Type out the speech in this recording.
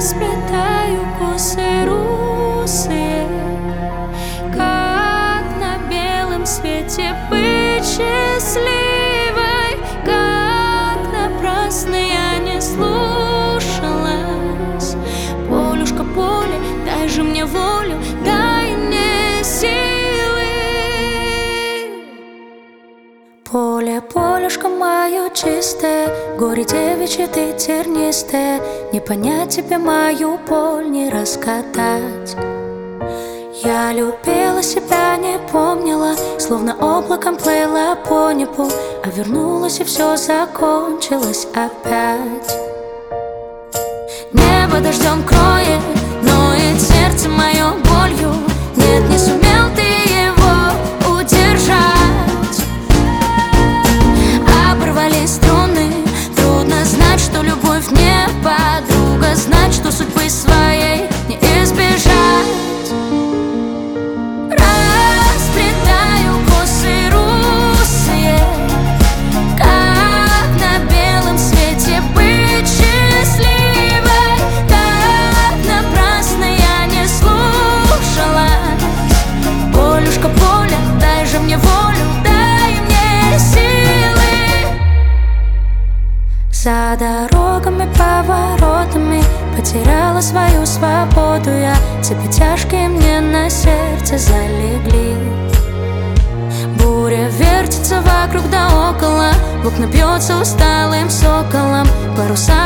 Расплетаю косы русые, как на белом свете быть счастливой. Как напрасно я не слушалась. Полюшка, поле, дай же мне волю, дай мне силы. Поле, полюшка мое чистое, горе девичье ты тернистое, не понять тебе мою боль, не раскатать. Я любила себя, не помнила, словно облаком плыла по небу, а вернулась и все закончилось опять. Небо дождем кроет, ноет сердце мое болью. Нет, не сумел ты его удержать. Оборвали струны, трудно знать, что любовь не подруга, знать, что судьбы своей не избежать. Расплетаю косы русые, как на белом свете быть счастливой. Как напрасно я не слушалась. Полюшка, поля, дай же мне волю, дай мне силы. За дорогами, поворотами потеряла свою свободу я. Цепи тяжкие мне на сердце залегли. Буря вертится вокруг да около, в окна бьется усталым соколом, паруса